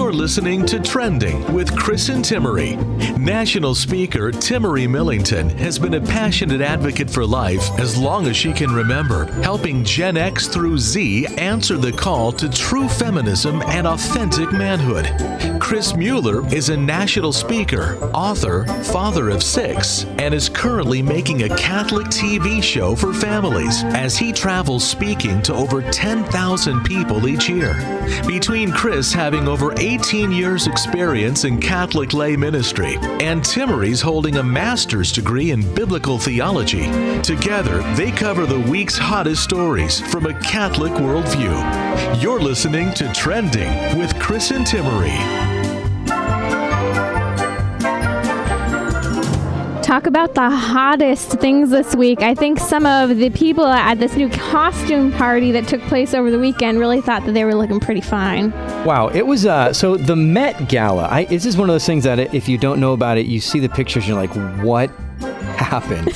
You're listening to Trending with Chris and Timmery. National speaker Timmery Millington has been a passionate advocate for life as long as she can remember, helping Gen X through Z answer the call to true feminism and authentic manhood. Chris Mueller is a national speaker, author, father of 6, and is currently making a Catholic TV show for families as he travels speaking to over 10,000 people each year. Between Chris having over 18 years experience in Catholic lay ministry and Timmery's holding a master's degree in biblical theology, together they cover the week's hottest stories from a Catholic worldview. You're listening to Trending with Chris and Timmery. Talk about the hottest things this week. I think some of the people at this new costume party that took place over the weekend really thought that they were looking pretty fine. Wow, it was, so the Met Gala, this is one of those things that if you don't know about it, you see the pictures, you're like, what happened?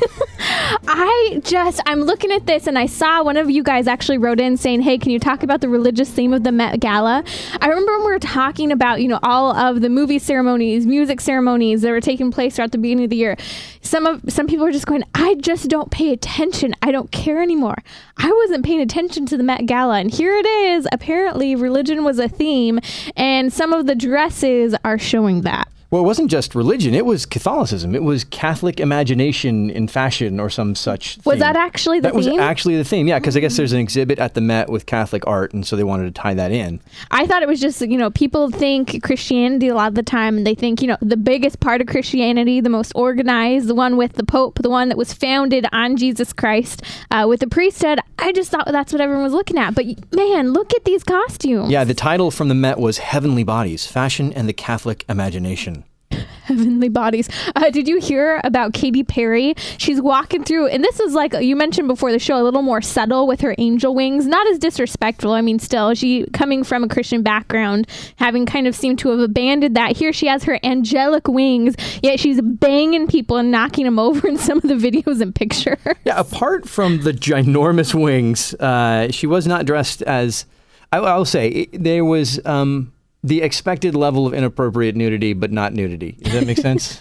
I'm looking at this and I saw one of you guys actually wrote in saying, hey, can you talk about the religious theme of the Met Gala? I remember when we were talking about, all of the movie ceremonies, music ceremonies that were taking place throughout the beginning of the year. Some people were just going, I just don't pay attention. I don't care anymore. I wasn't paying attention to the Met Gala. And here it is. Apparently religion was a theme and some of the dresses are showing that. Well, it wasn't just religion. It was Catholicism. It was Catholic imagination in fashion or some such thing. Was that actually the theme? That was actually the theme, yeah, because I guess there's an exhibit at the Met with Catholic art, and so they wanted to tie that in. I thought it was just, people think Christianity a lot of the time, and they think, the biggest part of Christianity, the most organized, the one with the Pope, the one that was founded on Jesus Christ, with the priesthood. I just thought that's what everyone was looking at. But, man, look at these costumes. Yeah, the title from the Met was Heavenly Bodies, Fashion and the Catholic Imagination. Heavenly Bodies. Did you hear about Katy Perry? She's walking through, and this is like you mentioned before the show, a little more subtle with her angel wings, not as disrespectful. I mean, still, she coming from a Christian background, having kind of seemed to have abandoned that. Here she has her angelic wings, yet she's banging people and knocking them over in some of the videos and pictures. Yeah, apart from the ginormous wings, she was not dressed as, I'll say, there was the expected level of inappropriate nudity, but not nudity. Does that make sense?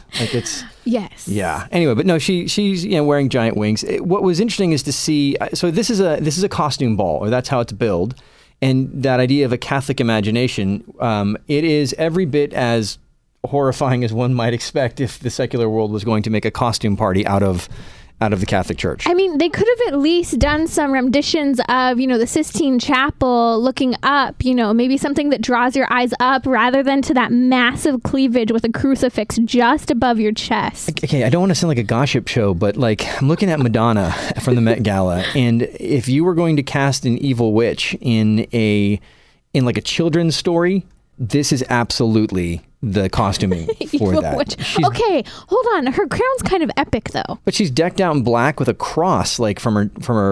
Yes. Yeah. Anyway, but no, she's wearing giant wings. What was interesting is to see. So this is a costume ball, or that's how it's billed, and that idea of a Catholic imagination. It is every bit as horrifying as one might expect if the secular world was going to make a costume party out of the Catholic Church. I mean, they could have at least done some renditions of, the Sistine Chapel looking up, maybe something that draws your eyes up rather than to that massive cleavage with a crucifix just above your chest. Okay, I don't want to sound like a gossip show, but I'm looking at Madonna from the Met Gala, and if you were going to cast an evil witch in a children's story, this is absolutely the costuming for that. Okay, hold on. Her crown's kind of epic, though. But she's decked out in black with a cross, from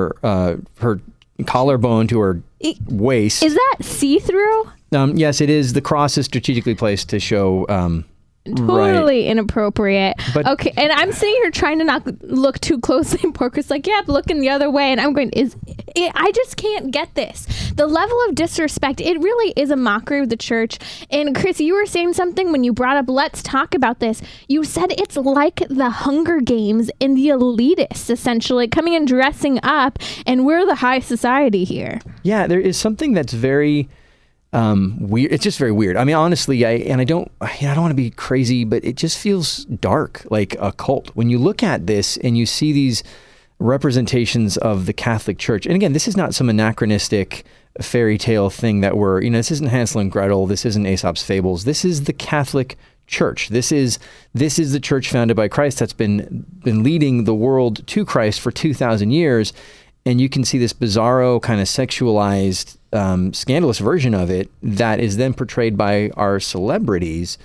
her collarbone to her waist. Is that see-through? Yes, it is. The cross is strategically placed to show. Totally inappropriate. But, okay, and I'm sitting here trying to not look too closely, and Porker's like, yeah, looking the other way, and I'm going, I just can't get this. The level of disrespect, it really is a mockery of the church. And Chris, you were saying something when you brought up, let's talk about this. You said it's like the Hunger Games and the elitists, essentially, coming and dressing up, and we're the high society here. Yeah, there is something that's very weird. It's just very weird. I mean, honestly, I don't want to be crazy, but it just feels dark, like a cult. When you look at this and you see these representations of the Catholic Church, and again, this is not some anachronistic fairy tale thing that this isn't Hansel and Gretel, this isn't Aesop's Fables. This is the Catholic Church. This is the church founded by Christ that's been leading the world to Christ for 2,000 years. And you can see this bizarro kind of sexualized, scandalous version of it that is then portrayed by our celebrities.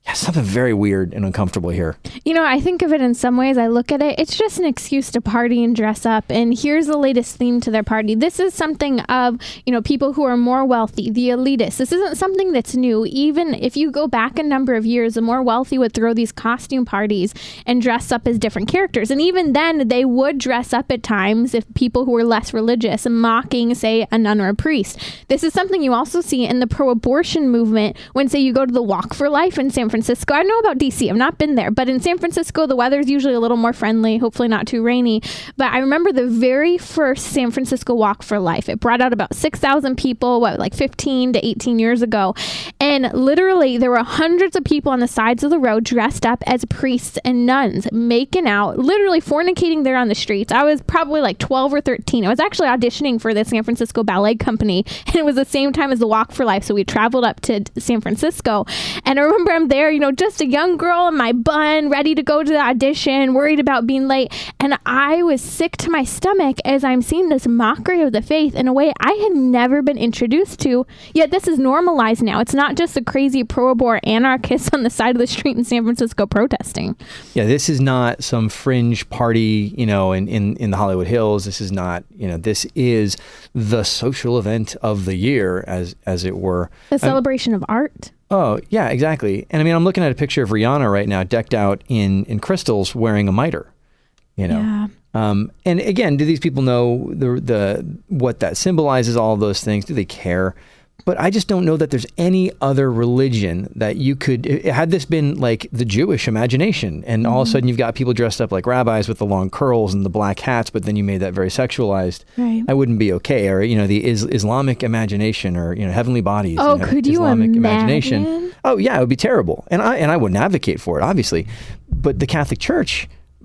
Yeah, something very weird and uncomfortable here. You know, I think of it in some ways. I look at it, it's just an excuse to party and dress up. And here's the latest theme to their party. This is something of, you know, people who are more wealthy, the elitists. This isn't something that's new. Even if you go back a number of years, the more wealthy would throw these costume parties and dress up as different characters. And even then, they would dress up at times if people who were less religious, mocking, say, a nun or a priest. This is something you also see in the pro-abortion movement when, say, you go to the Walk for Life in San Francisco. I know about DC. I've not been there, but in San Francisco, the weather's usually a little more friendly, hopefully not too rainy. But I remember the very first San Francisco Walk for Life. It brought out about 6,000 people, like 15 to 18 years ago. And literally, there were hundreds of people on the sides of the road dressed up as priests and nuns, making out, literally fornicating there on the streets. I was probably like 12 or 13. I was actually auditioning for the San Francisco Ballet Company, and it was the same time as the Walk for Life. So we traveled up to San Francisco. And I remember I'm there, you know, just a young girl in my bun, ready to go to the audition, worried about being late. And I was sick to my stomach as I'm seeing this mockery of the faith in a way I had never been introduced to. Yet this is normalized now. It's not just the crazy pro-abort anarchists on the side of the street in San Francisco protesting. Yeah, this is not some fringe party, you know, in the Hollywood Hills. This is not, you know, this is the social event of the year, as it were. A celebration of art. Oh, yeah, exactly. And I mean, I'm looking at a picture of Rihanna right now, decked out in crystals, wearing a mitre, you know. Yeah. And again, do these people know the what that symbolizes, all of those things? Do they care? But I just don't know that there's any other religion that you could, had this been like the Jewish imagination, and all of a sudden you've got people dressed up like rabbis with the long curls and the black hats, but then you made that very sexualized, right. I wouldn't be okay. Or, you know, the Islamic imagination, or, you know, heavenly bodies. Oh, could you Islamic imagine? Oh, yeah, it would be terrible. And I wouldn't advocate for it, obviously. But the Catholic Church,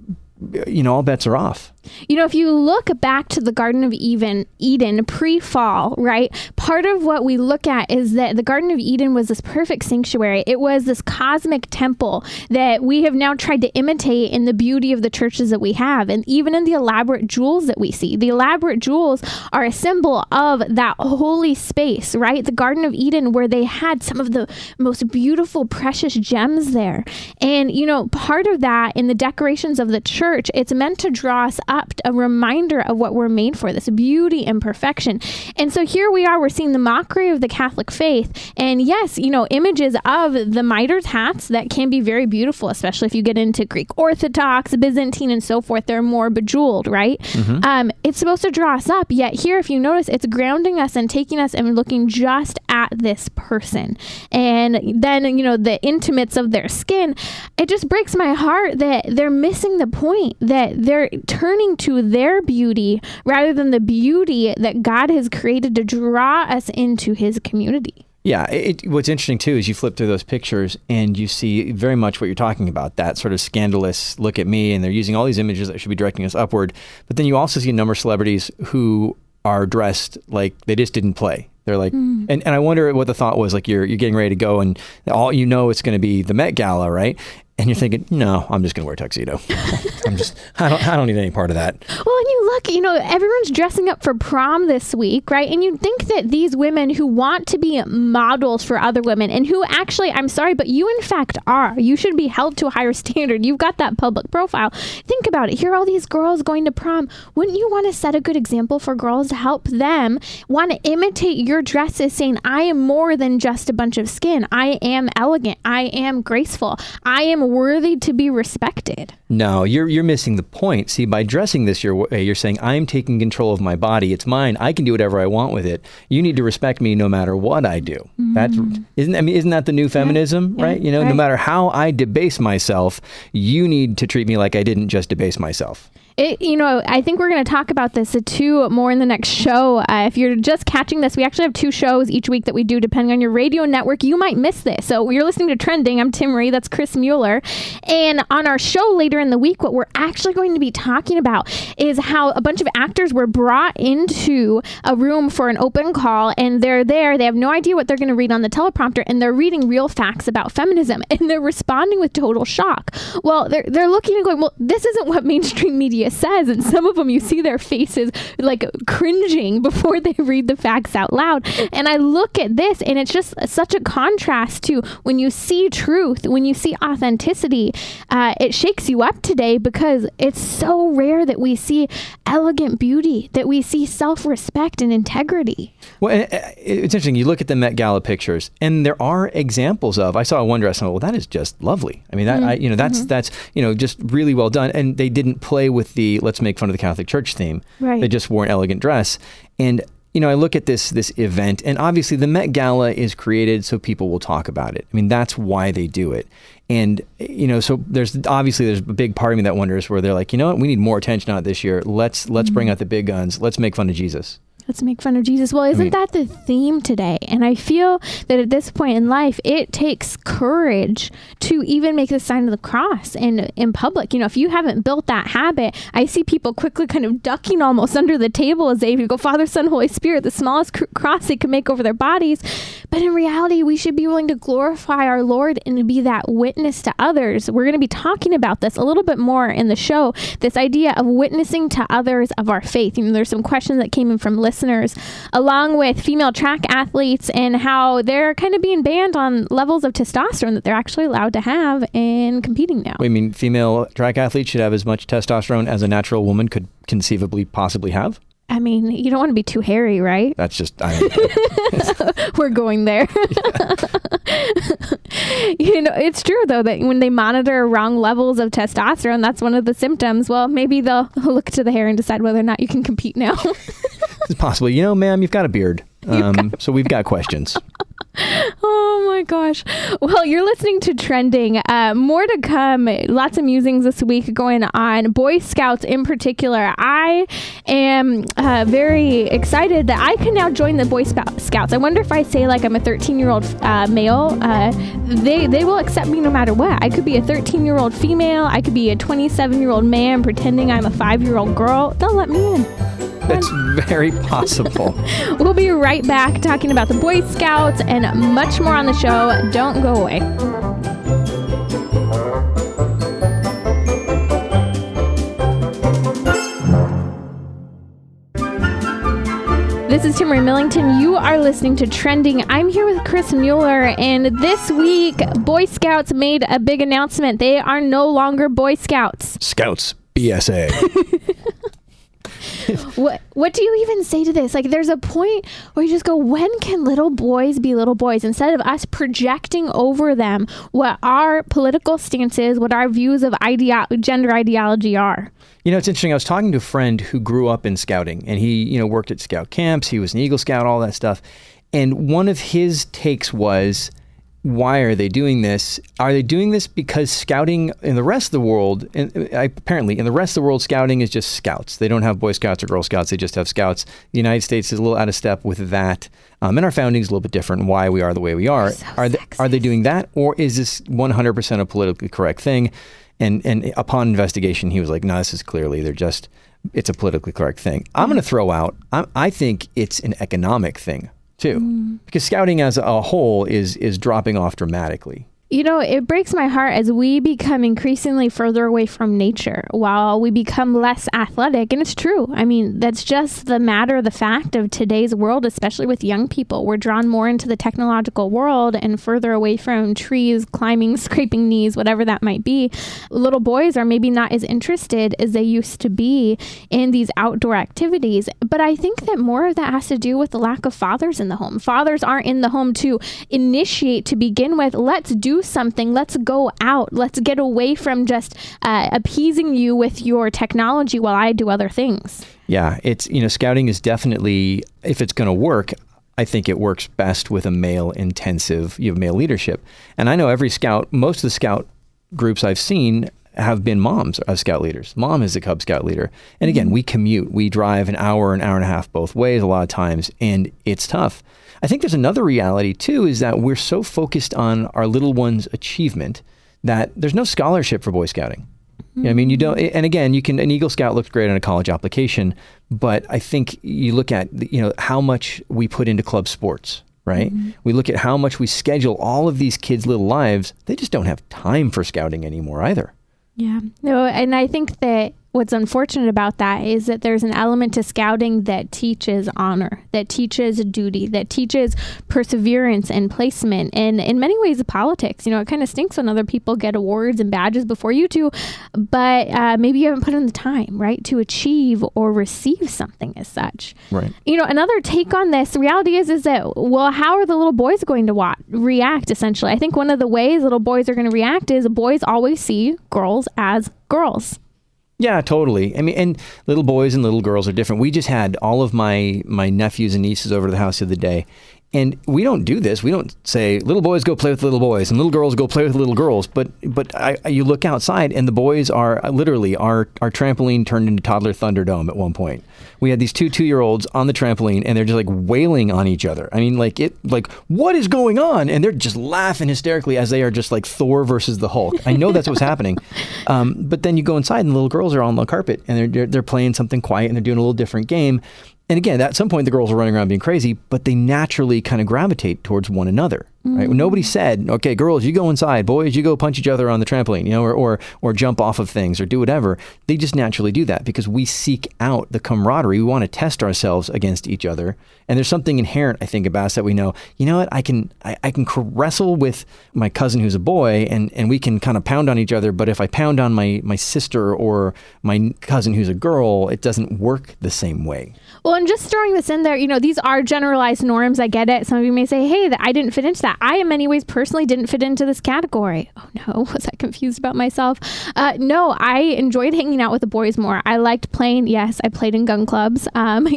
you know, all bets are off. You know, if you look back to the Garden of Eden pre-fall, right? Part of what we look at is that the Garden of Eden was this perfect sanctuary. It was this cosmic temple that we have now tried to imitate in the beauty of the churches that we have, and even in the elaborate jewels that we see. The elaborate jewels are a symbol of that holy space, right? The Garden of Eden, where they had some of the most beautiful, precious gems there. And, you know, part of that in the decorations of the church, it's meant to draw us up, a reminder of what we're made for, this beauty and perfection. And so here we are, we're seeing the mockery of the Catholic faith. And yes, you know, images of the mitres hats that can be very beautiful, especially if you get into Greek Orthodox, Byzantine, and so forth. They're more bejeweled, right? Mm-hmm. It's supposed to draw us up. Yet here, if you notice, it's grounding us and taking us and looking just at this person. And then, you know, the intimates of their skin, it just breaks my heart that they're missing the point, that they're turning to their beauty rather than the beauty that God has created to draw us into his community. Yeah, what's interesting too is you flip through those pictures and you see very much what you're talking about, that sort of scandalous look at me, and they're using all these images that should be directing us upward. But then you also see a number of celebrities who are dressed like they just didn't play. They're like, and I wonder what the thought was, like you're getting ready to go and all you know it's going to be the Met Gala, right? And you're thinking, no, I'm just going to wear a tuxedo. I don't need any part of that. Well, and you look, you know, everyone's dressing up for prom this week, right? And you think that these women who want to be models for other women, and who actually, I'm sorry, but you in fact are. You should be held to a higher standard. You've got that public profile. Think about it. Here are all these girls going to prom. Wouldn't you want to set a good example for girls to help them want to imitate your dresses, saying, I am more than just a bunch of skin. I am elegant. I am graceful. I am worthy to be respected. No, you're missing the point. See, by dressing this your way, you're saying, I'm taking control of my body. It's mine. I can do whatever I want with it. You need to respect me no matter what I do. Isn't that the new feminism, right? You know, no matter how I debase myself, you need to treat me like I didn't just debase myself. You know, I think we're going to talk about this too more in the next show. If you're just catching this, we actually have 2 shows each week that we do depending on your radio network. You might miss this. So you're listening to Trending. I'm Timmerie. That's Chris Mueller. And on our show later in the week, what we're actually going to be talking about is how a bunch of actors were brought into a room for an open call, and they're there. They have no idea what they're going to read on the teleprompter, and they're reading real facts about feminism, and they're responding with total shock. Well, they're looking and going, well, this isn't what mainstream media it says, and some of them you see their faces like cringing before they read the facts out loud. And I look at this and it's just such a contrast to when you see truth, when you see authenticity. It shakes you up today because it's so rare that we see elegant beauty, that we see self-respect and integrity. Well, it's interesting. You look at the Met Gala pictures, and there are examples of. I saw one dress, and I thought, well, that is just lovely. I mean, that's just really well done. And they didn't play with the let's make fun of the Catholic Church theme. Right. They just wore an elegant dress. And I look at this event, and obviously the Met Gala is created so people will talk about it. I mean, that's why they do it. And, so there's a big part of me that wonders where they're like, you know what, we need more attention on it this year. Let's bring out the big guns. Let's make fun of Jesus. Let's make fun of Jesus. Well, isn't that the theme today? And I feel that at this point in life, it takes courage to even make the sign of the cross in public. If you haven't built that habit, I see people quickly kind of ducking almost under the table as they go, Father, Son, Holy Spirit, the smallest cross they can make over their bodies. But in reality, we should be willing to glorify our Lord and to be that witness to others. We're going to be talking about this a little bit more in the show, this idea of witnessing to others of our faith. There's some questions that came in from listeners, along with female track athletes and how they're kind of being banned on levels of testosterone that they're actually allowed to have in competing now. I mean, female track athletes should have as much testosterone as a natural woman could conceivably possibly have? I mean, you don't want to be too hairy, right? That's just... We're going there. It's true, though, that when they monitor wrong levels of testosterone, that's one of the symptoms. Well, maybe they'll look to the hair and decide whether or not you can compete now. It's possible. Ma'am, you've got a beard. So we've got questions. Oh my gosh. Well, you're listening to Trending. More to come. Lots of musings this week going on. Boy Scouts in particular. I am very excited that I can now join the Boy Scouts. I wonder if I say like I'm a 13-year-old male, they will accept me no matter what. I could be a 13-year-old female. I could be a 27-year-old man pretending I'm a 5-year-old girl. They'll let me in. That's very possible. We'll be right back talking about the Boy Scouts and much more on the show. Don't go away. This is Timmerie Millington. You are listening to Trending. I'm here with Chris Mueller, and this week, Boy Scouts made a big announcement. They are no longer Boy Scouts. Scouts, BSA. What do you even say to this? Like, there's a point where you just go, when can little boys be little boys? Instead of us projecting over them what our political stances, what our views of gender ideology are. It's interesting. I was talking to a friend who grew up in scouting, and he, worked at scout camps. He was an Eagle Scout, all that stuff. And one of his takes was, why are they doing this? Are they doing this because scouting in the rest of the world, apparently in the rest of the world, scouting is just scouts. They don't have Boy Scouts or Girl Scouts. They just have scouts. The United States is a little out of step with that. And our founding is a little bit different and why we are the way we are. So are they doing that? Or is this 100% a politically correct thing? And upon investigation, he was like, no, this is clearly, it's a politically correct thing. I'm going to throw out, I think it's an economic thing too, because scouting as a whole is dropping off dramatically. It breaks my heart as we become increasingly further away from nature while we become less athletic. And it's true. I mean, that's just the fact of today's world, especially with young people. We're drawn more into the technological world and further away from trees, climbing, scraping knees, whatever that might be. Little boys are maybe not as interested as they used to be in these outdoor activities. But I think that more of that has to do with the lack of fathers in the home. Fathers aren't in the home to initiate to begin with. Let's do something. Let's go out. Let's get away from just appeasing you with your technology while I do other things. Yeah, it's, scouting is definitely, if it's going to work, I think it works best with a male intensive, male leadership. And I know every scout, most of the scout groups I've seen have been moms of scout leaders. Mom is a Cub Scout leader. And again, we commute. We drive an hour and a half both ways a lot of times, and it's tough. I think there's another reality too, is that we're so focused on our little one's achievement that there's no scholarship for Boy Scouting. I mean, you don't, and again, an Eagle Scout looks great on a college application, but I think you look at, how much we put into club sports, right? We look at how much we schedule all of these kids' little lives. They just don't have time for scouting anymore either. Yeah. No, and I think that what's unfortunate about that is that there's an element to scouting that teaches honor, that teaches duty, that teaches perseverance and placement, and in many ways politics. It kind of stinks when other people get awards and badges before you do, but maybe you haven't put in the time, right, to achieve or receive something as such. Right. Another take on this, the reality is that, well, how are the little boys going to react, essentially? I think one of the ways little boys are going to react is boys always see girls as girls. Yeah, totally. I mean, and little boys and little girls are different. We just had all of my nephews and nieces over to the house the other day. And we don't do this. We don't say little boys go play with little boys and little girls go play with little girls. But you look outside and the boys are literally our trampoline turned into Toddler Thunderdome at one point. We had these 2-year-olds on the trampoline and they're just like wailing on each other. I mean, like what is going on? And they're just laughing hysterically as they are just like Thor versus the Hulk. I know that's what's happening. But then you go inside and the little girls are on the carpet and they're playing something quiet and they're doing a little different game. And again, at some point, the girls are running around being crazy, but they naturally kind of gravitate towards one another. Right? Nobody said, okay, girls, you go inside, boys, you go punch each other on the trampoline, or jump off of things or do whatever. They just naturally do that because we seek out the camaraderie. We want to test ourselves against each other. And there's something inherent, I think, about us that we know, what, I can wrestle with my cousin who's a boy and we can kind of pound on each other. But if I pound on my sister or my cousin who's a girl, it doesn't work the same way. Well, and just throwing this in there, these are generalized norms. I get it. Some of you may say, hey, I didn't fit into that. I, in many ways, personally didn't fit into this category. Oh, no. Was I confused about myself? No, I enjoyed hanging out with the boys more. I liked playing. Yes, I played in gun clubs.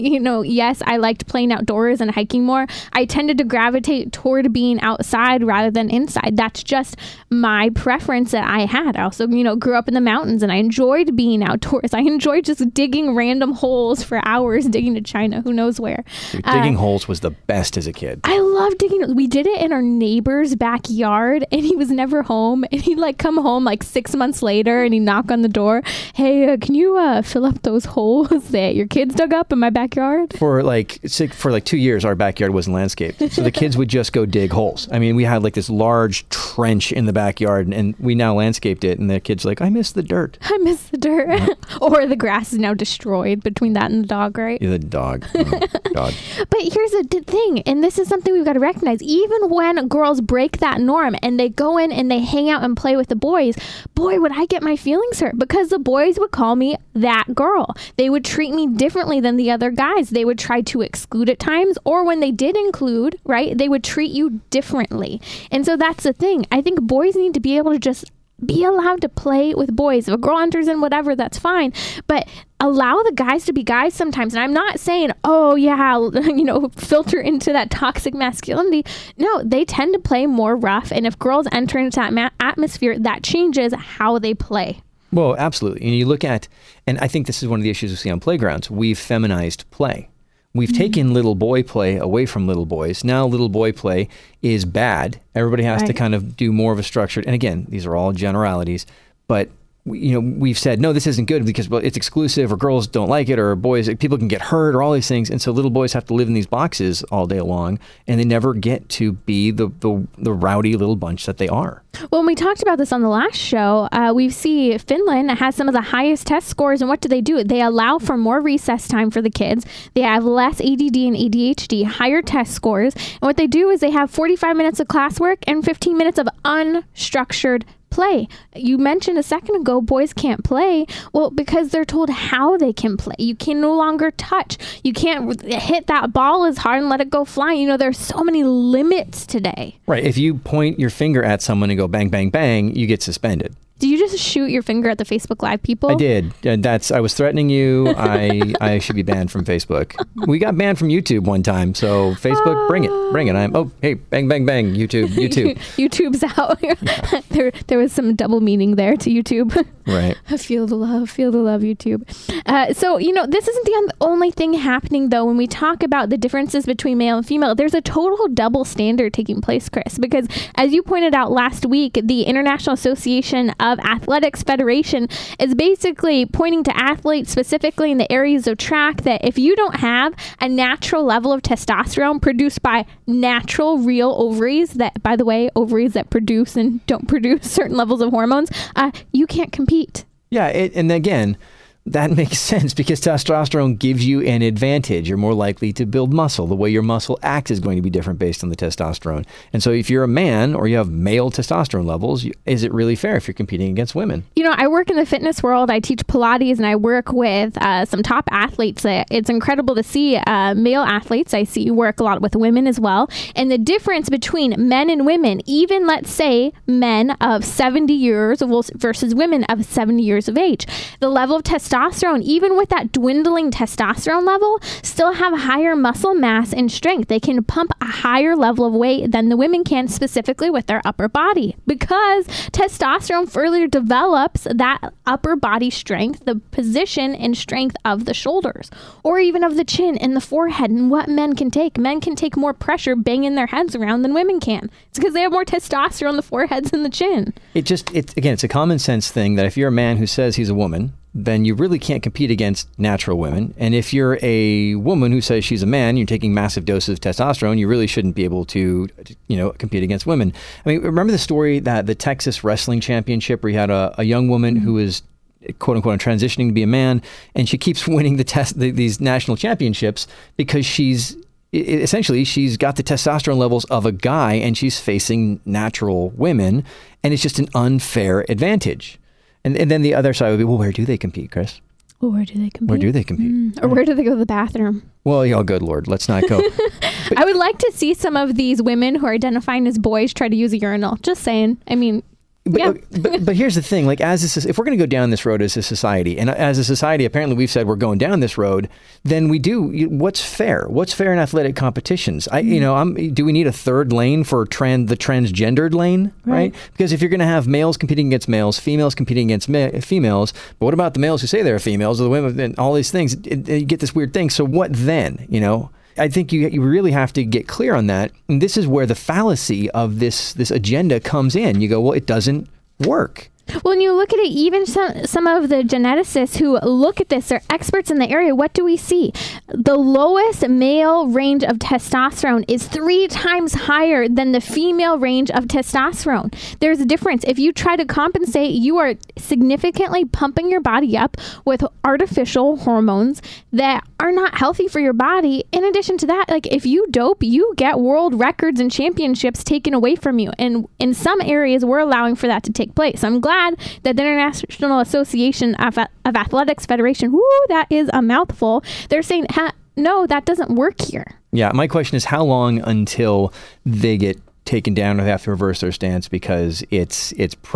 Yes, I liked playing outdoors and hiking more. I tended to gravitate toward being outside rather than inside. That's just my preference that I had. I also, grew up in the mountains and I enjoyed being outdoors. I enjoyed just digging random holes for hours, digging to China, who knows where. Dude, digging holes was the best as a kid. I loved digging. We did it in our neighbor's backyard and he was never home, and he'd come home 6 months later and he'd knock on the door. Hey, can you fill up those holes that your kids dug up in my backyard? For 2 years our backyard wasn't landscaped, so the kids would just go dig holes. I mean, we had this large trench in the backyard and we now landscaped it, and the kids I miss the dirt. Or the grass is now destroyed between that and the dog, right? Yeah, the dog. Dog. But here's the thing, and this is something we've got to recognize. Even when girls break that norm and they go in and they hang out and play with the boys, boy, would I get my feelings hurt, because the boys would call me that girl. They would treat me differently than the other guys. They would try to exclude at times, or when they did include, right, they would treat you differently. And so that's the thing. I think boys need to be able to just be allowed to play with boys. If a girl enters in, whatever, that's fine. But allow the guys to be guys sometimes. And I'm not saying, oh yeah, filter into that toxic masculinity. No, they tend to play more rough. And if girls enter into that atmosphere, that changes how they play. Well, absolutely. And you look at, and I think this is one of the issues we see on playgrounds. We've feminized play. We've taken little boy play away from little boys. Now little boy play is bad. Everybody has to kind of do more of a structured, and again, these are all generalities, but we've said, no, this isn't good because it's exclusive, or girls don't like it, or boys, people can get hurt, or all these things. And so little boys have to live in these boxes all day long, and they never get to be the rowdy little bunch that they are. Well, when we talked about this on the last show, we see Finland has some of the highest test scores. And what do? They allow for more recess time for the kids. They have less ADD and ADHD, higher test scores. And what they do is they have 45 minutes of classwork and 15 minutes of unstructured play. You mentioned a second ago, boys can't play. Well, because they're told how they can play. You can no longer touch. You can't hit that ball as hard and let it go flying. There's so many limits today. Right. If you point your finger at someone and go bang, bang, bang, you get suspended. Did you just shoot your finger at the Facebook Live people? I did. I was threatening you. I should be banned from Facebook. We got banned from YouTube one time. So Facebook, bring it. Hey, bang, bang, bang, YouTube. YouTube's out. Yeah. There was some double meaning there to YouTube. Right. Feel the love, YouTube. So, this isn't the only thing happening, though. When we talk about the differences between male and female, there's a total double standard taking place, Chris, because as you pointed out last week, the International Association of Athletics Federation is basically pointing to athletes specifically in the areas of track that if you don't have a natural level of testosterone produced by natural real ovaries, that, by the way, ovaries that produce and don't produce certain levels of hormones, you can't compete. Yeah, and again, That makes sense because testosterone gives you an advantage. You're more likely to build muscle. The way your muscle acts is going to be different based on the testosterone. And so if you're a man or you have male testosterone levels, is it really fair if you're competing against women? I work in the fitness world. I teach Pilates and I work with some top athletes. It's incredible to see male athletes. I see you work a lot with women as well. And the difference between men and women, even let's say men of 70 years versus women of 70 years of age, the level of testosterone, even with that dwindling testosterone level, still have higher muscle mass and strength. They can pump a higher level of weight than the women can, specifically with their upper body, because testosterone further develops that upper body strength, the position and strength of the shoulders, or even of the chin and the forehead, and what men can take. Men can take more pressure banging their heads around than women can. It's because they have more testosterone on the foreheads and the chin. It's a common sense thing that if you're a man who says he's a woman, then you really can't compete against natural women. And if you're a woman who says she's a man, you're taking massive doses of testosterone, you really shouldn't be able to, compete against women. I mean, remember the story that the Texas wrestling championship where you had a young woman who was quote unquote transitioning to be a man, and she keeps winning these national championships because she's got the testosterone levels of a guy and she's facing natural women, and it's just an unfair advantage. And then the other side would be, well, where do they compete, Chris? Well, where do they compete? Where do they compete? Or where do they go to the bathroom? Well, good Lord, let's not go. I would like to see some of these women who are identifying as boys try to use a urinal. Just saying. I mean... But here's the thing, like if we're going to go down this road as a society, and as a society, apparently we've said we're going down this road, then what's fair? What's fair in athletic competitions? Do we need a third lane for the transgendered lane, right? Because if you're going to have males competing against males, females competing against females, but what about the males who say they're females or the women and all these things? You get this weird thing. So what then, I think you really have to get clear on that. And this is where the fallacy of this agenda comes in. You go, well, it doesn't work. Well, when you look at it, even some of the geneticists who look at this, they're experts in the area. What do we see? The lowest male range of testosterone is 3 times higher than the female range of testosterone. There's a difference. If you try to compensate, you are significantly pumping your body up with artificial hormones that are not healthy for your body. In addition to that, like if you dope, you get world records and championships taken away from you. And in some areas, we're allowing for that to take place. I'm glad that the International Association of Athletics Federation, that is a mouthful, they're saying, no, that doesn't work here. Yeah, my question is how long until they get taken down or they have to reverse their stance because it's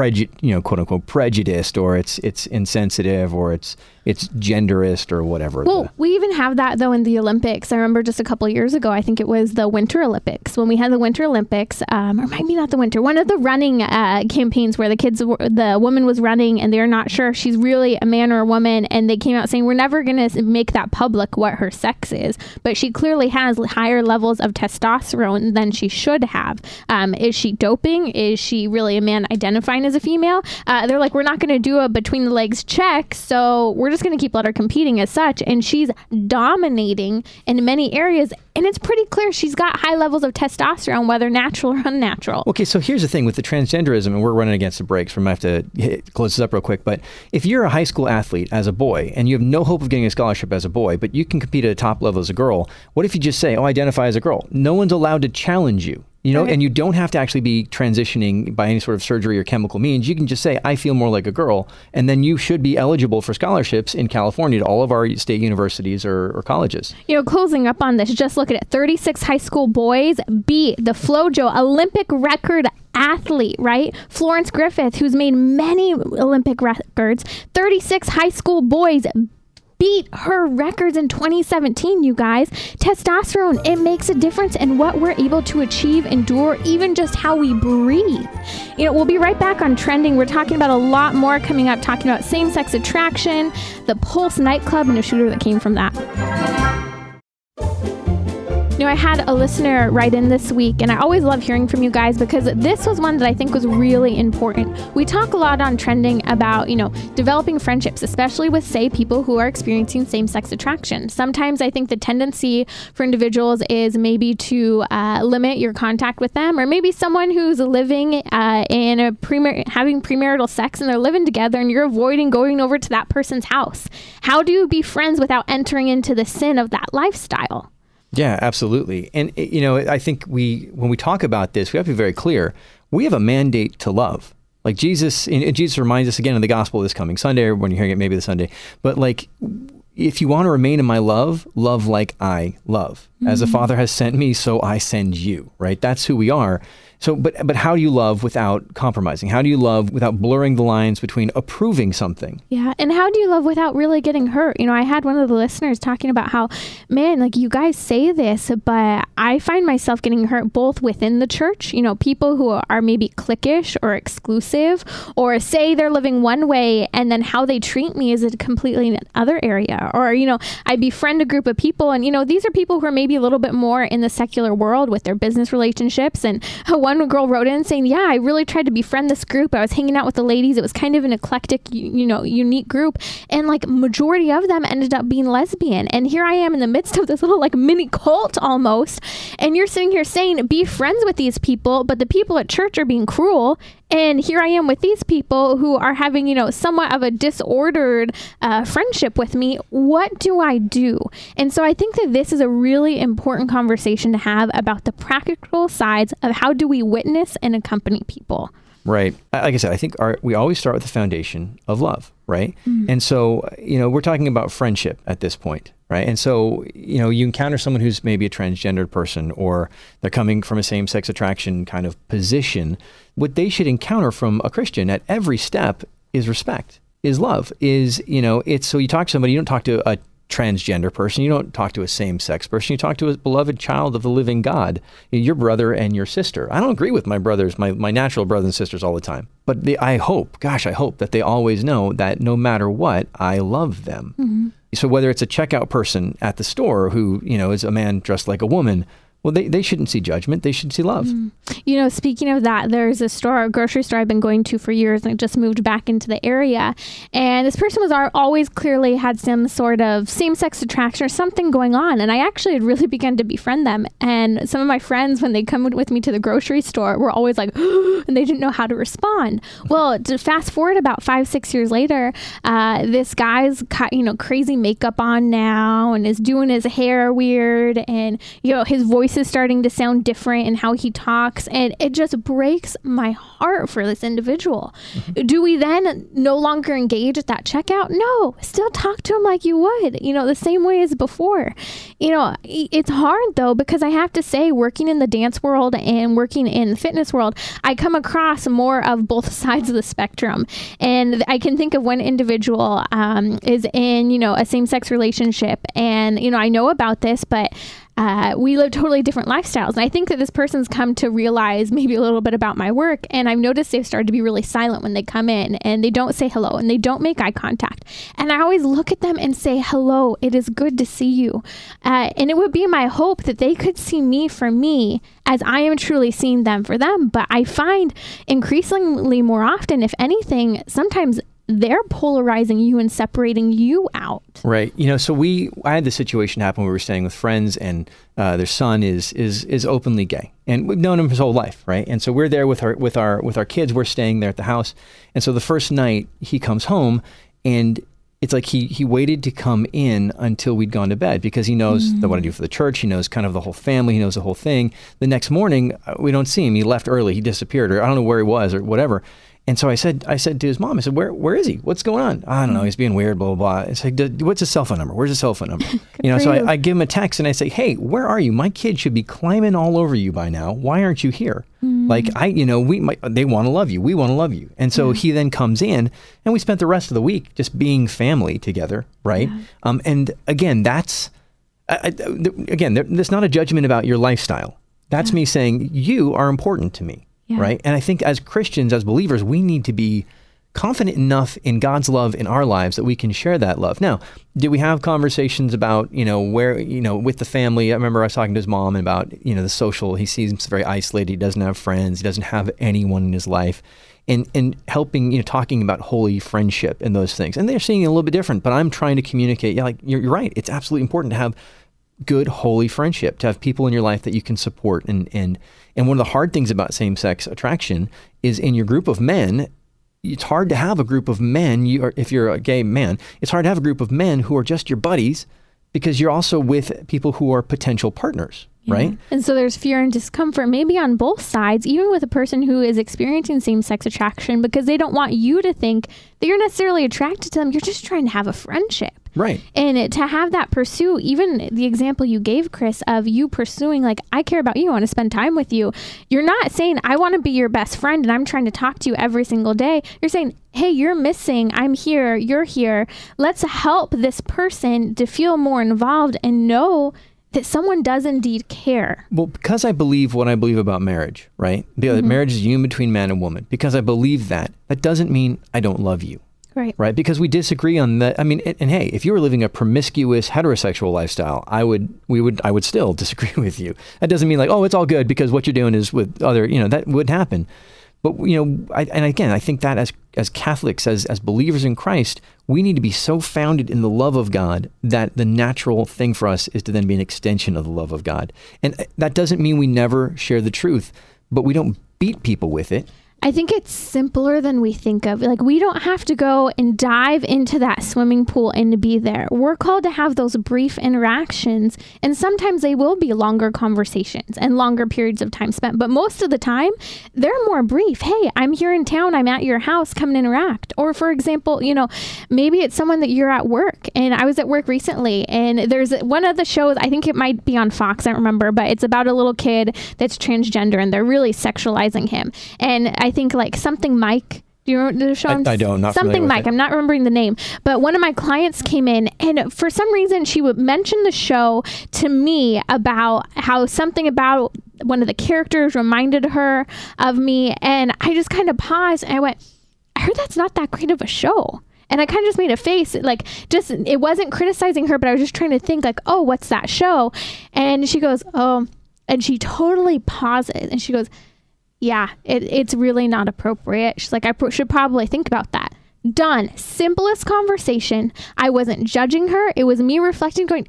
quote unquote prejudiced, or it's insensitive, or it's genderist, or whatever. Well, we even have that though in the Olympics. I remember just a couple of years ago, I think it was the Winter Olympics, when we had the Winter Olympics, or maybe not the winter, one of the running campaigns where the woman was running and they're not sure if she's really a man or a woman, and they came out saying we're never going to make that public what her sex is, but she clearly has higher levels of testosterone than she should have. Is she doping? Is she really a man identifying as a female? They're like, we're not going to do a between the legs check, so we're just going to keep let her competing as such. And she's dominating in many areas, and it's pretty clear she's got high levels of testosterone, whether natural or unnatural. Okay, so here's the thing with the transgenderism, and we're running against the brakes. We might have to close this up real quick, but if you're a high school athlete as a boy and you have no hope of getting a scholarship as a boy, but you can compete at a top level as a girl, what if you just say, I identify as a girl? No one's allowed to challenge you. And you don't have to actually be transitioning by any sort of surgery or chemical means. You can just say, I feel more like a girl. And then you should be eligible for scholarships in California to all of our state universities or colleges. Closing up on this, just look at it. 36 high school boys beat the FloJo Olympic record athlete, right? Florence Griffith, who's made many Olympic records. 36 high school boys beat her records in 2017, you guys. Testosterone, it makes a difference in what we're able to achieve, endure, even just how we breathe. We'll be right back on Trending. We're talking about a lot more coming up, talking about same-sex attraction, the Pulse nightclub, and a shooter that came from that. I had a listener write in this week, and I always love hearing from you guys because this was one that I think was really important. We talk a lot on Trending about, developing friendships, especially with, say, people who are experiencing same-sex attraction. Sometimes I think the tendency for individuals is maybe to limit your contact with them, or maybe someone who's living in having premarital sex and they're living together and you're avoiding going over to that person's house. How do you be friends without entering into the sin of that lifestyle? Yeah, absolutely. And, I think when we talk about this, we have to be very clear. We have a mandate to love. Like Jesus reminds us again in the gospel this coming Sunday, or when you're hearing it, maybe the Sunday. But if you want to remain in my love like I love. Mm-hmm. As the Father has sent me, so I send you, right? That's who we are. So, but how do you love without compromising? How do you love without blurring the lines between approving something? Yeah, and how do you love without really getting hurt? I had one of the listeners talking about how, man, you guys say this, but I find myself getting hurt both within the church, people who are maybe cliquish or exclusive, or say they're living one way and then how they treat me is a completely other area. Or, I befriend a group of people and, these are people who are maybe a little bit more in the secular world with their business relationships. And one girl wrote in saying, yeah, I really tried to befriend this group. I was hanging out with the ladies. It was kind of an eclectic, unique group. And majority of them ended up being lesbian. And here I am in the midst of this little mini cult almost. And you're sitting here saying, be friends with these people, but the people at church are being cruel. And here I am with these people who are having, somewhat of a disordered friendship with me. What do I do? And so I think that this is a really important conversation to have about the practical sides of how do we witness and accompany people. Right. Like I said, I think we always start with the foundation of love, right? Mm-hmm. And so, we're talking about friendship at this point, right? And so, you encounter someone who's maybe a transgendered person, or they're coming from a same-sex attraction kind of position. What they should encounter from a Christian at every step is respect, is love, it's so you talk to somebody, you don't talk to a transgender person, you don't talk to a same-sex person, you talk to a beloved child of the living God, your brother and your sister. I don't agree with my brothers, my natural brothers and sisters all the time, but I hope that they always know that no matter what, I love them. Mm-hmm. So whether it's a checkout person at the store who, is a man dressed like a woman, well, they shouldn't see judgment. They should see love. Speaking of that, there's a grocery store I've been going to for years, and I just moved back into the area. And this person was always clearly had some sort of same-sex attraction or something going on. And I actually had really begun to befriend them. And some of my friends, when they come with me to the grocery store, were always like, and they didn't know how to respond. Well, to fast forward about 5-6 years later, this guy's got, crazy makeup on now and is doing his hair weird. And, his voice is starting to sound different in how he talks, and it just breaks my heart for this individual. Mm-hmm. Do we then no longer engage at that checkout? No, still talk to him like you would, the same way as before. It's hard though, because I have to say, working in the dance world and working in the fitness world, I come across more of both sides of the spectrum. And I can think of one individual is in, a same-sex relationship, and, I know about this, but we live totally different lifestyles. And I think that this person's come to realize maybe a little bit about my work. And I've noticed they've started to be really silent when they come in, and they don't say hello and they don't make eye contact. And I always look at them and say, hello, it is good to see you. And it would be my hope that they could see me for me as I am truly seeing them for them. But I find increasingly more often, if anything, sometimes they're polarizing you and separating you out. Right. So I had this situation happen where we were staying with friends, and their son is openly gay, and we've known him his whole life. Right. And so we're there with our kids. We're staying there at the house. And so the first night he comes home, and it's like he waited to come in until we'd gone to bed, because he knows what I do for the church. He knows kind of the whole family. He knows the whole thing. The next morning, we don't see him. He left early. He disappeared, or I don't know where he was or whatever. And so I said to his mom, I said, where is he? What's going on? I don't know. He's being weird, blah, blah, blah. It's like, what's his cell phone number? Where's his cell phone number? So I give him a text and I say, hey, where are you? My kid should be climbing all over you by now. Why aren't you here? Like, they want to love you. We want to love you. And so he then comes in, and we spent the rest of the week just being family together. Right. Yeah. And again, that's not a judgment about your lifestyle. That's me saying you are important to me. Yeah. Right. And I think as Christians, as believers, we need to be confident enough in God's love in our lives that we can share that love. Now, did we have conversations about, where, with the family? I remember I was talking to his mom about, the social, he seems very isolated. He doesn't have friends. He doesn't have anyone in his life. And helping, talking about holy friendship and those things. And they're seeing it a little bit different, but I'm trying to communicate. Yeah, like you're right. It's absolutely important to have good, holy friendship, to have people in your life that you can support. And one of the hard things about same-sex attraction is in your group of men, it's hard to have a group of men, if you're a gay man, it's hard to have a group of men who are just your buddies because you're also with people who are potential partners. Yeah. Right? And so there's fear and discomfort, maybe on both sides, even with a person who is experiencing same-sex attraction, because they don't want you to think that you're necessarily attracted to them. You're just trying to have a friendship. Right. And to have that pursue, even the example you gave, Chris, of you pursuing, like, I care about you, I want to spend time with you. You're not saying, I want to be your best friend and I'm trying to talk to you every single day. You're saying, hey, you're missing, I'm here, you're here. Let's help this person to feel more involved and know that someone does indeed care. Well, because I believe what I believe about marriage, right? Because marriage is union between man and woman. Because I believe that doesn't mean I don't love you. Right. Right. Because we disagree on that. I mean, and hey, if you were living a promiscuous heterosexual lifestyle, I would still disagree with you. That doesn't mean like, oh, it's all good because what you're doing is with other, that would happen. But, I think that as Catholics, as believers in Christ, we need to be so founded in the love of God that the natural thing for us is to then be an extension of the love of God. And that doesn't mean we never share the truth, but we don't beat people with it. I think it's simpler than we think of. Like, we don't have to go and dive into that swimming pool and to be there. We're called to have those brief interactions, and sometimes they will be longer conversations and longer periods of time spent. But most of the time, they're more brief. Hey, I'm here in town. I'm at your house. Come and interact. Or, for example, maybe it's someone that you're at work. And I was at work recently, and there's one of the shows, I think it might be on Fox, I don't remember, but it's about a little kid that's transgender, and they're really sexualizing him. And I think like Something Mike. Do you remember the show? I don't. Not Something Mike. I'm not remembering the name. But one of my clients came in, and for some reason, she would mention the show to me about how something about one of the characters reminded her of me. And I just kind of paused, and I went, I heard that's not that great of a show. And I kind of just made a face, like, it wasn't criticizing her, but I was just trying to think, like, oh, what's that show? And she goes, oh, and she totally pauses, and she goes, yeah, it's really not appropriate. She's like, I should probably think about that. Done. Simplest conversation. I wasn't judging her. It was me reflecting, going,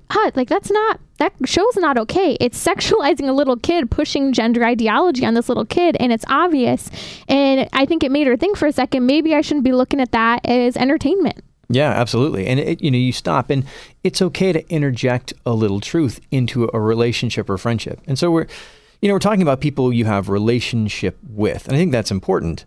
that show's not okay. It's sexualizing a little kid, pushing gender ideology on this little kid, and it's obvious. And I think it made her think for a second, maybe I shouldn't be looking at that as entertainment. Yeah, absolutely. And you stop, and it's okay to interject a little truth into a relationship or friendship. And so we're talking about people you have relationship with. And I think that's important.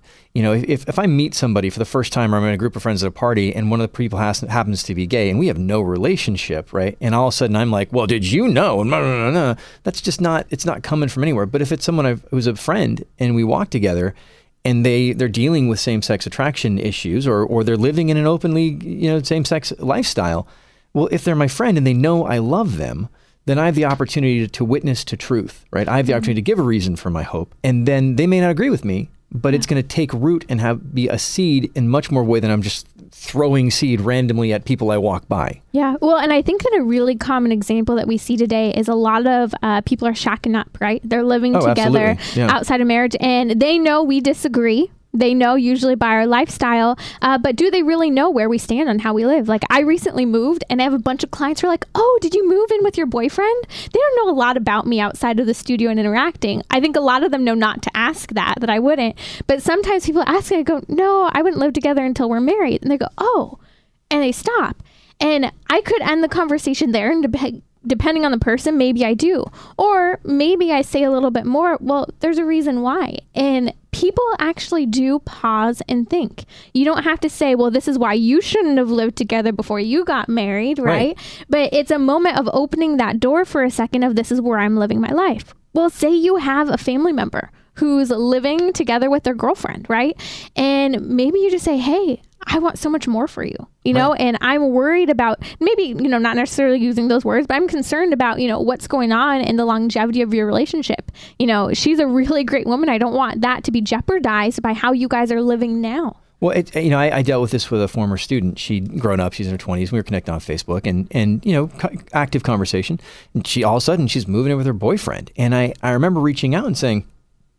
If I meet somebody for the first time, or I'm in a group of friends at a party, and one of the people happens to be gay, and we have no relationship, right? And all of a sudden I'm like, well, did you know? And that's just it's not coming from anywhere. But if it's someone who's a friend and we walk together, and they're dealing with same-sex attraction issues, or they're living in an openly, same-sex lifestyle, well, if they're my friend and they know I love them, then I have the opportunity to witness to truth, right? I have the opportunity to give a reason for my hope. And then they may not agree with me, but it's going to take root and be a seed in much more way than I'm just throwing seed randomly at people I walk by. Yeah. Well, and I think that a really common example that we see today is a lot of people are shacking up, right? They're living together outside of marriage, and they know we disagree. They know usually by our lifestyle, but do they really know where we stand on how we live? Like, I recently moved, and I have a bunch of clients who are like, oh, did you move in with your boyfriend? They don't know a lot about me outside of the studio and interacting. I think a lot of them know not to ask that I wouldn't. But sometimes people ask me, I go, no, I wouldn't live together until we're married. And they go, oh, and they stop. And I could end the conversation there, and depending on the person, maybe I do. Or maybe I say a little bit more, well, there's a reason why. And people actually do pause and think. You don't have to say, well, this is why you shouldn't have lived together before you got married, right? But it's a moment of opening that door for a second of, this is where I'm living my life. Well, say you have a family member who's living together with their girlfriend, right? And maybe you just say, hey, I want so much more for you, and I'm worried about maybe, not necessarily using those words, but I'm concerned about, what's going on in the longevity of your relationship. She's a really great woman. I don't want that to be jeopardized by how you guys are living now. Well, I dealt with this with a former student. She'd grown up, she's in her 20s. We were connected on Facebook and active conversation. And she, all of a sudden, she's moving in with her boyfriend. And I remember reaching out and saying,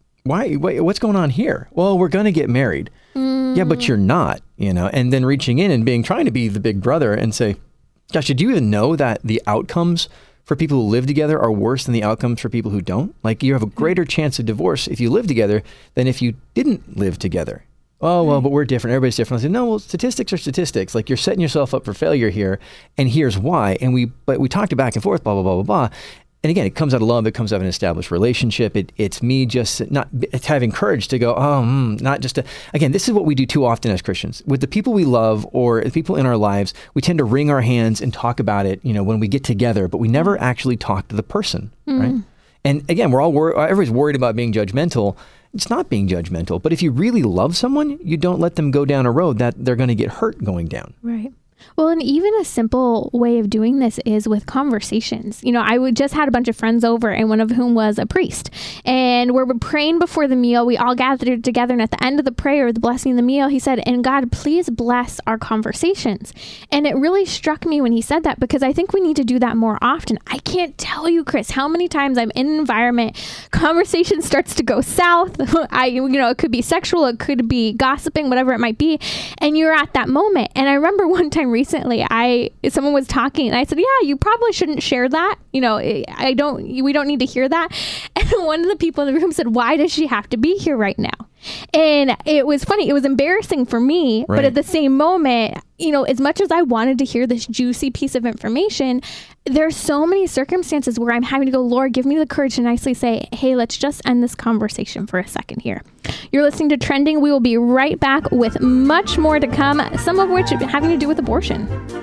what's going on here? Well, we're going to get married. Yeah, but you're not, and then reaching in and trying to be the big brother and say, gosh, did you even know that the outcomes for people who live together are worse than the outcomes for people who don't? Like, you have a greater chance of divorce if you live together than if you didn't live together. Oh, well, but we're different. Everybody's different. I said, no, well, statistics are statistics. Like, you're setting yourself up for failure here, and here's why. And we talked back and forth, blah, blah, blah, blah, blah. And again, it comes out of love. It comes out of an established relationship. It's me just it's having courage to go, not just to, again, this is what we do too often as Christians. With the people we love or the people in our lives, we tend to wring our hands and talk about it, when we get together, but we never actually talk to the person, right? And again, everybody's worried about being judgmental. It's not being judgmental, but if you really love someone, you don't let them go down a road that they're going to get hurt going down. Right. Well, and even a simple way of doing this is with conversations. I just had a bunch of friends over, and one of whom was a priest. And we're praying before the meal. We all gathered together, and at the end of the prayer, the blessing of the meal, he said, and God, please bless our conversations. And it really struck me when he said that, because I think we need to do that more often. I can't tell you, Chris, how many times I'm in an environment, conversation starts to go south. It could be sexual, it could be gossiping, whatever it might be. And you're at that moment. And I remember one time recently, someone was talking and I said, yeah, you probably shouldn't share that. We don't need to hear that. And one of the people in the room said, why does she have to be here right now? And it was funny. It was embarrassing for me, right. But at the same moment, as much as I wanted to hear this juicy piece of information, there's so many circumstances where I'm having to go, Lord, give me the courage to nicely say, hey, let's just end this conversation for a second here. You're listening to Trending. We will be right back with much more to come, some of which having to do with abortion.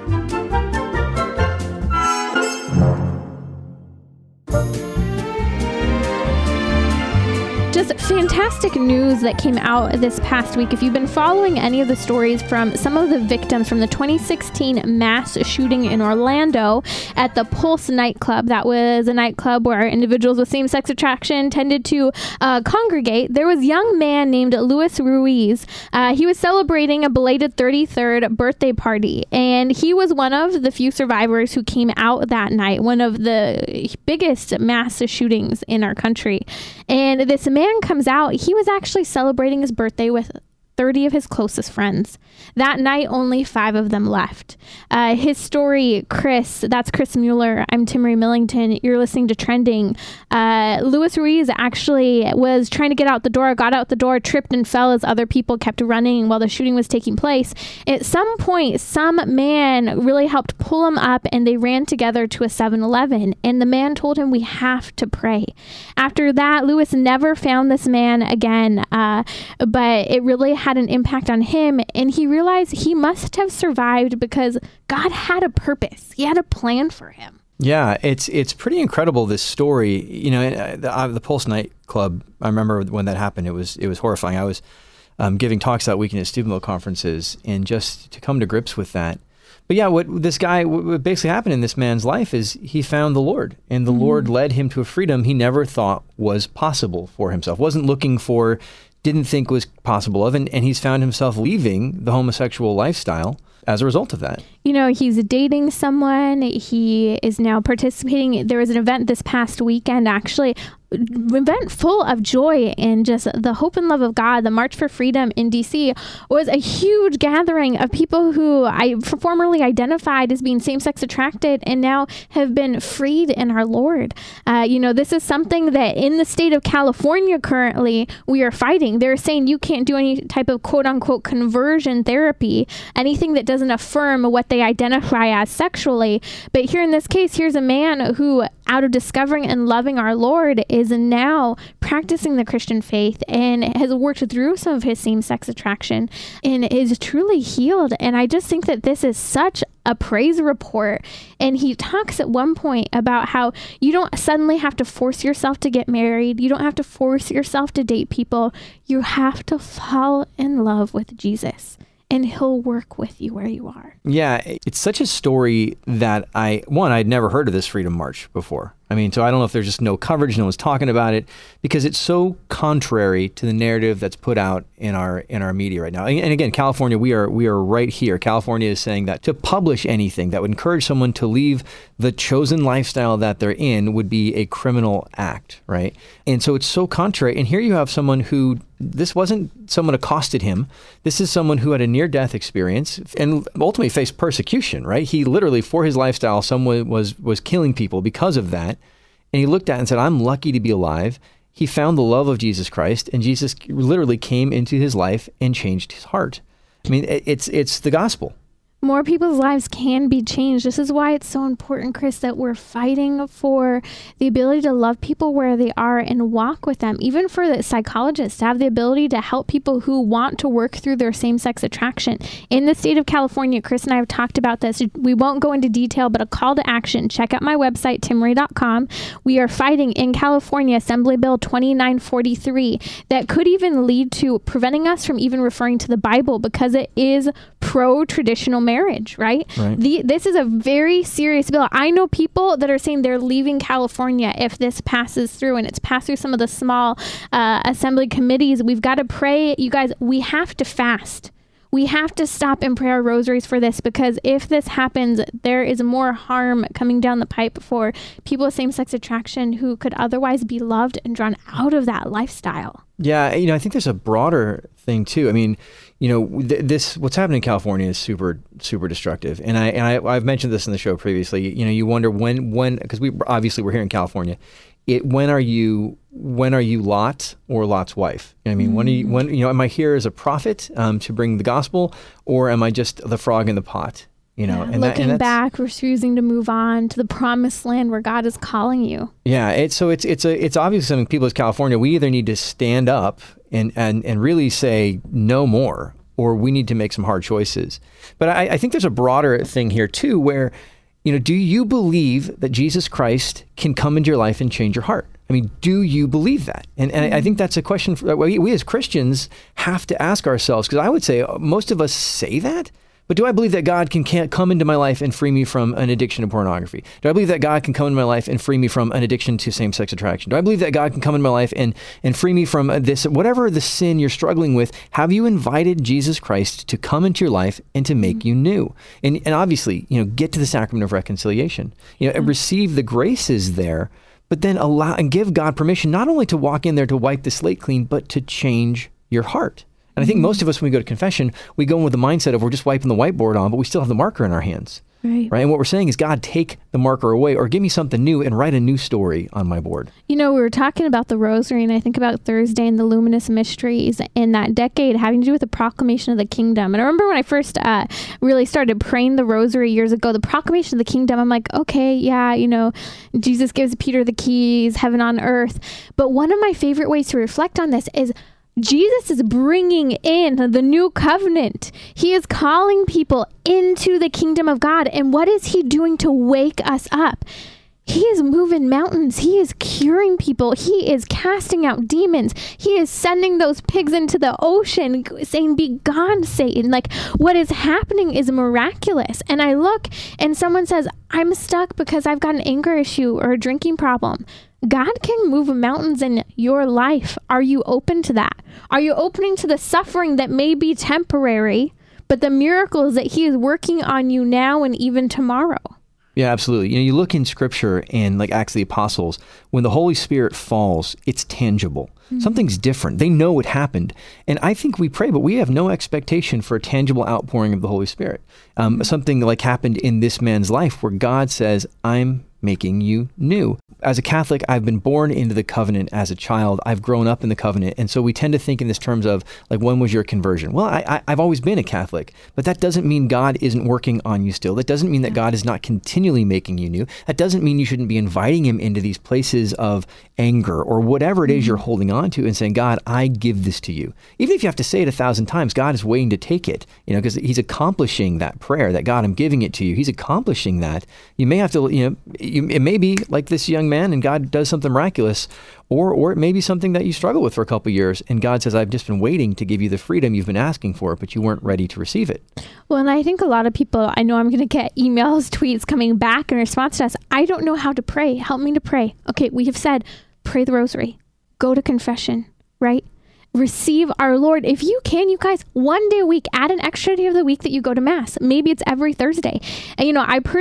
Just fantastic news that came out this past week. If you've been following any of the stories from some of the victims from the 2016 mass shooting in Orlando at the Pulse nightclub, that was a nightclub where individuals with same-sex attraction tended to congregate. There was a young man named Luis Ruiz. He was celebrating a belated 33rd birthday party, and he was one of the few survivors who came out that night, one of the biggest mass shootings in our country. And this man comes out. He was actually celebrating his birthday with 30 of his closest friends. That night, only 5 of them left. His story, that's Chris Mueller. I'm Timmerie Millington. You're listening to Trending. Luis Ruiz actually was trying to got out the door, tripped and fell as other people kept running while the shooting was taking place. At some point, some man really helped pull him up, and they ran together to a 7-Eleven, and the man told him, we have to pray. After that, Luis never found this man again, but it really had an impact on him, and he realized he must have survived because God had a purpose. He had a plan for him. Yeah, it's pretty incredible, this story. The Pulse nightclub, I remember when that happened, it was horrifying. I was giving talks that weekend at Steubenville conferences, and just to come to grips with that. But yeah, what basically happened in this man's life is he found the Lord, and the Lord led him to a freedom he never thought was possible for himself, didn't think was possible of, and he's found himself leaving the homosexual lifestyle as a result of that. He's dating someone. He is now participating. There was an event this past weekend, actually, event full of joy and just the hope and love of God. The March for Freedom in DC was a huge gathering of people who I formerly identified as being same-sex attracted and now have been freed in our Lord. This is something that in the state of California currently we are fighting. They're saying you can't do any type of quote-unquote conversion therapy, anything that doesn't affirm what they identify as sexually. But here in this case, here's a man who, out of discovering and loving our Lord, is now practicing the Christian faith and has worked through some of his same-sex attraction and is truly healed. And I just think that this is such a praise report. And he talks at one point about how you don't suddenly have to force yourself to get married. You don't have to force yourself to date people. You have to fall in love with Jesus, and he'll work with you where you are. Yeah, it's such a story that I'd never heard of this Freedom March before. I mean, so I don't know if there's just no coverage, no one's talking about it, because it's so contrary to the narrative that's put out in our media right now. And again, California, we are right here. California is saying that to publish anything that would encourage someone to leave the chosen lifestyle that they're in would be a criminal act, right? And so it's so contrary. And here you have someone who, this wasn't someone accosted him. This is someone who had a near-death experience and ultimately faced persecution, right? He literally, for his lifestyle, someone was killing people because of that. And he looked at it and said, I'm lucky to be alive. He found the love of Jesus Christ, and Jesus literally came into his life and changed his heart. I mean, it's the gospel. More people's lives can be changed. This is why it's so important, Chris, that we're fighting for the ability to love people where they are and walk with them. Even for the psychologists to have the ability to help people who want to work through their same-sex attraction. In the state of California, Chris and I have talked about this. We won't go into detail, but a call to action. Check out my website, timmery.com. We are fighting in California Assembly Bill 2943 that could even lead to preventing us from even referring to the Bible, because it is pro-traditional marriage, right? This is a very serious bill. I know people that are saying they're leaving California if this passes through, and it's passed through some of the small assembly committees. We've got to pray. You guys, we have to fast. We have to stop and pray our rosaries for this, because if this happens, there is more harm coming down the pipe for people with same-sex attraction who could otherwise be loved and drawn out of that lifestyle. Yeah, I think there's a broader thing too. I mean, this what's happening in California is super, super destructive. And I've mentioned this in the show previously. You wonder when because we're here in California. When are you Lot or Lot's wife? I mean, when am I here as a prophet to bring the gospel, or am I just the frog in the pot? Looking back, refusing to move on to the promised land where God is calling you. Yeah, it's obviously something people as California, we either need to stand up and really say no more, or we need to make some hard choices. But I think there's a broader thing here too, where, do you believe that Jesus Christ can come into your life and change your heart? I mean, do you believe that? And I think that's a question that we as Christians have to ask ourselves, because I would say most of us say that. But do I believe that God can come into my life and free me from an addiction to pornography? Do I believe that God can come into my life and free me from an addiction to same-sex attraction? Do I believe that God can come into my life and free me from this, whatever the sin you're struggling with? Have you invited Jesus Christ to come into your life and to make you new? And obviously, get to the sacrament of reconciliation. Receive the graces there, but then allow and give God permission not only to walk in there to wipe the slate clean, but to change your heart. And I think most of us, when we go to confession, we go in with the mindset of we're just wiping the whiteboard on, but we still have the marker in our hands. Right? And what we're saying is, God, take the marker away, or give me something new and write a new story on my board. We were talking about the rosary, and I think about Thursday and the luminous mysteries in that decade having to do with the proclamation of the kingdom. And I remember when I first really started praying the rosary years ago, the proclamation of the kingdom, I'm like, okay, yeah, Jesus gives Peter the keys, heaven on earth. But one of my favorite ways to reflect on this is Jesus is bringing in the new covenant. He is calling people into the kingdom of God. And what is he doing to wake us up? He is moving mountains. He is curing people. He is casting out demons. He is sending those pigs into the ocean, saying, be gone, Satan. Like, what is happening is miraculous. And I look and someone says, I'm stuck because I've got an anger issue or a drinking problem. God can move mountains in your life. Are you open to that? Are you opening to the suffering that may be temporary, but the miracle is that he is working on you now and even tomorrow? Yeah, absolutely. You look in Scripture and like Acts of the Apostles, when the Holy Spirit falls, it's tangible. Mm-hmm. Something's different. They know it happened. And I think we pray, but we have no expectation for a tangible outpouring of the Holy Spirit. Something like happened in this man's life where God says, I'm making you new. As a Catholic, I've been born into the covenant as a child. I've grown up in the covenant. And so we tend to think in this terms of, like, when was your conversion? Well, I've always been a Catholic, but that doesn't mean God isn't working on you still. That doesn't mean that God is not continually making you new. That doesn't mean you shouldn't be inviting him into these places of anger or whatever it is you're holding on to and saying, God, I give this to you. Even if you have to say it 1,000 times, God is waiting to take it, because he's accomplishing that prayer that God, I'm giving it to you. He's accomplishing that. You may have to, it may be like this young man and God does something miraculous, or it may be something that you struggle with for a couple of years and God says, I've just been waiting to give you the freedom you've been asking for, but you weren't ready to receive it. Well, and I think a lot of people, I know I'm going to get emails, tweets coming back in response to us. I don't know how to pray. Help me to pray. Okay, we have said, pray the rosary, go to confession, right? Receive our Lord. If you can, you guys, one day a week, add an extra day of the week that you go to Mass. Maybe it's every Thursday. And,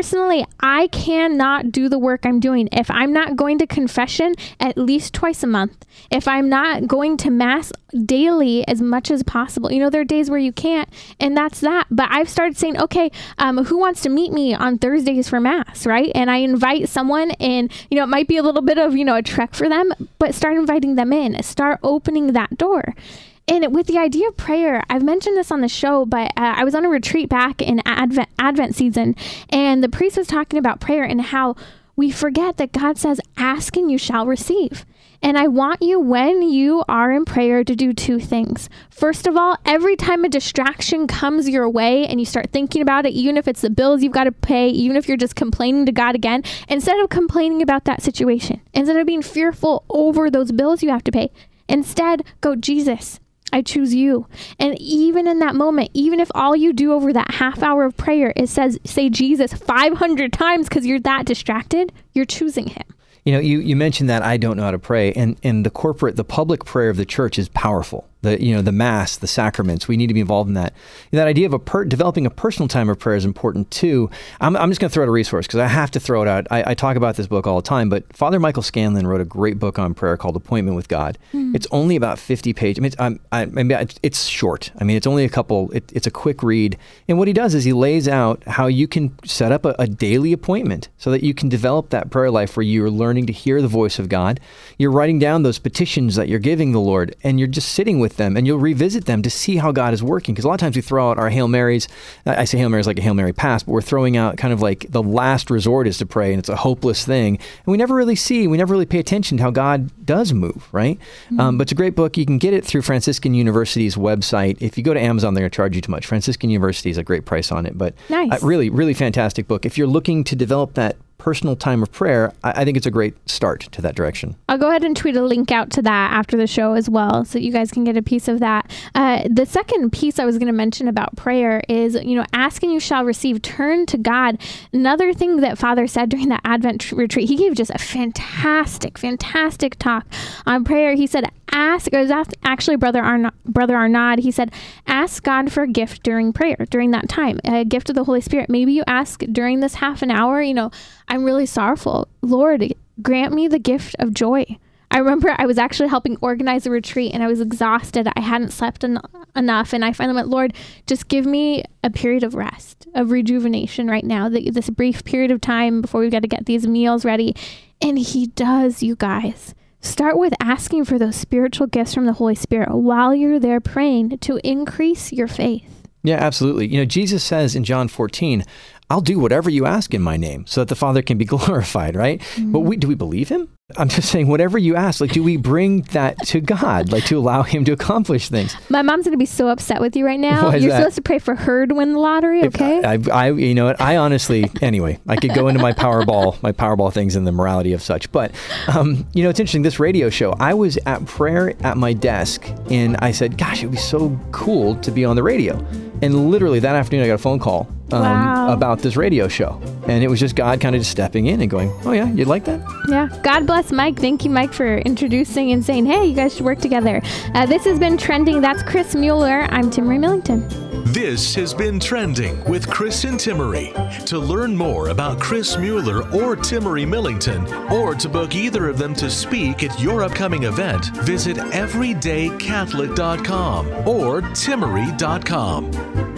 I cannot do the work I'm doing if I'm not going to confession at least twice a month. If I'm not going to Mass daily as much as possible. There are days where you can't, and that's that. But I've started saying, okay, who wants to meet me on Thursdays for Mass, right? And I invite someone, and, it might be a little bit of, a trek for them, but start inviting them in. Start opening that door. And with the idea of prayer, I've mentioned this on the show, but I was on a retreat back in Advent season, and the priest was talking about prayer and how we forget that God says, ask and you shall receive. And I want you, when you are in prayer, to do two things. First of all, every time a distraction comes your way and you start thinking about it, even if it's the bills you've got to pay, even if you're just complaining to God again, instead of complaining about that situation, instead of being fearful over those bills you have to pay, instead go, Jesus, I choose you. And even in that moment, even if all you do over that half hour of prayer is say Jesus 500 times because you're that distracted, you're choosing him. You mentioned that I don't know how to pray, and the public prayer of the church is powerful. The Mass, the sacraments, we need to be involved in that. That idea of developing a personal time of prayer is important too. I'm just going to throw out a resource because I have to throw it out. I talk about this book all the time, but Father Michael Scanlon wrote a great book on prayer called Appointment with God. It's only about 50 pages. It's short. It's only a couple. It's a quick read. And what he does is he lays out how you can set up a daily appointment so that you can develop that prayer life where you're learning to hear the voice of God. You're writing down those petitions that you're giving the Lord, and you're just sitting with them, and you'll revisit them to see how God is working. Because a lot of times we throw out our Hail Marys. I say Hail Marys like a Hail Mary pass, but we're throwing out kind of like the last resort is to pray, and it's a hopeless thing. And we never really pay attention to how God does move, right? But it's a great book. You can get it through Franciscan University's website. If you go to Amazon, they're going to charge you too much. Franciscan University is a great price on it, but nice. Really, really fantastic book. If you're looking to develop that personal time of prayer, I think it's a great start to that direction. I'll go ahead and tweet a link out to that after the show as well, so you guys can get a piece of that. The second piece I was going to mention about prayer is, ask and you shall receive. Turn to God. Another thing that Father said during that Advent retreat, he gave just a fantastic talk on prayer. He said, actually Brother Arnaud, he said, ask God for a gift during prayer, during that time, a gift of the Holy Spirit. Maybe you ask during this half an hour, I'm really sorrowful. Lord, grant me the gift of joy. I remember I was actually helping organize a retreat and I was exhausted. I hadn't slept enough. And I finally went, Lord, just give me a period of rest, of rejuvenation right now, this brief period of time before we've got to get these meals ready. And he does, you guys. Start with asking for those spiritual gifts from the Holy Spirit while you're there praying to increase your faith. Yeah, absolutely. Jesus says in John 14, I'll do whatever you ask in my name so that the Father can be glorified, right? But do we believe him? I'm just saying, whatever you ask, do we bring that to God, to allow him to accomplish things? My mom's going to be so upset with you right now. You're supposed to pray for her to win the lottery, okay? You know what? I honestly, anyway, I could go into my Powerball things and the morality of such. But, it's interesting, this radio show, I was at prayer at my desk and I said, gosh, it would be so cool to be on the radio. And literally that afternoon, I got a phone call about this radio show. And it was just God kind of just stepping in and going, oh yeah, you'd like that? Yeah. God bless Mike. Thank you, Mike, for introducing and saying, hey, you guys should work together. This has been Trending. That's Chris Mueller. I'm Timmery Millington. This has been Trending with Chris and Timmery. To learn more about Chris Mueller or Timmery Millington, or to book either of them to speak at your upcoming event, visit everydaycatholic.com or timmery.com.